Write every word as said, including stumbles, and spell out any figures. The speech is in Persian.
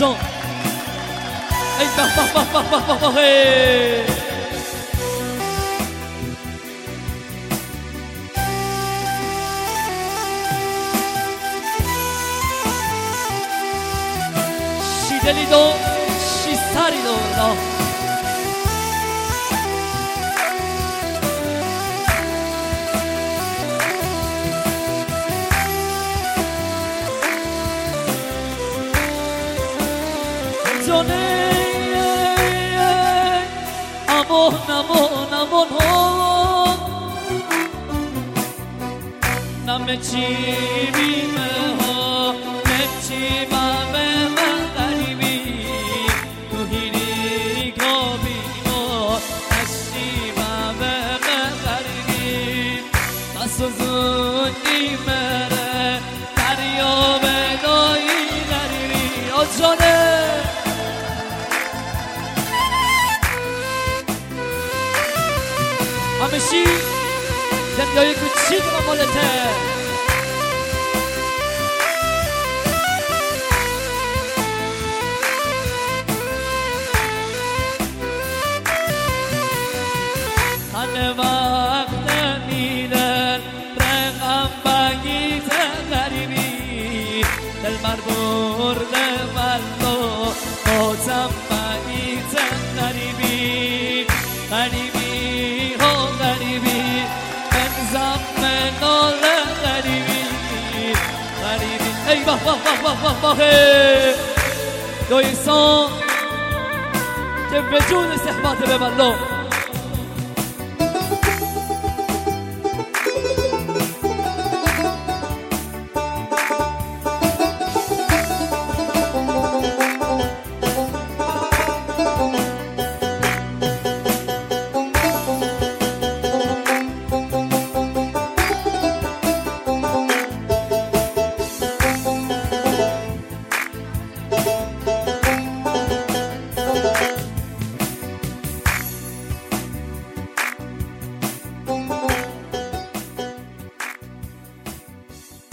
جان ای به به به به به به شیدلی دو شی سری دو جانه امون امون امون ها نمه چی بیمه ها نمچی بامه من غریبی تو هیری گابینو نشی بامه من غریبی بس زودی مره دریا بدایی غریبی آ جانه همشی دنیای کوچیک و مالته همه وقت میدن رقم بگیت غریبی دل مربور دمالو بازم بگیت غریبی غریبی ای واه واه واه واه واه دو انسان که به جون صحبت ببندم